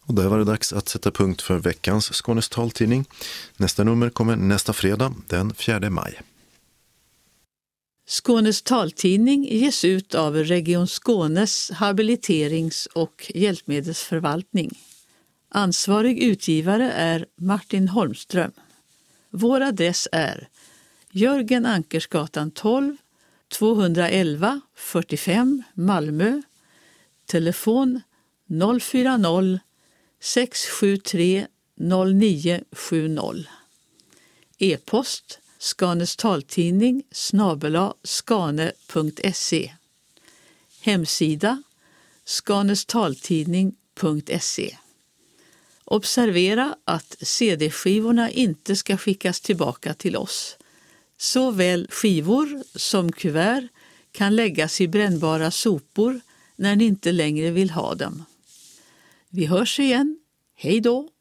Och där var det dags att sätta punkt för veckans Skånes taltidning. Nästa nummer kommer nästa fredag, den 4 maj. Skånes taltidning ges ut av Region Skånes habiliterings- och hjälpmedelsförvaltning. Ansvarig utgivare är Martin Holmström. Vår adress är Jörgen Ankersgatan 12, 211 45 Malmö. Telefon 040 673 0970. E-post skanestaltidning@skane.se. Hemsida skanestaltidning.se. Observera att CD-skivorna inte ska skickas tillbaka till oss. Såväl skivor som kuvert kan läggas i brännbara sopor när ni inte längre vill ha dem. Vi hörs igen. Hej då!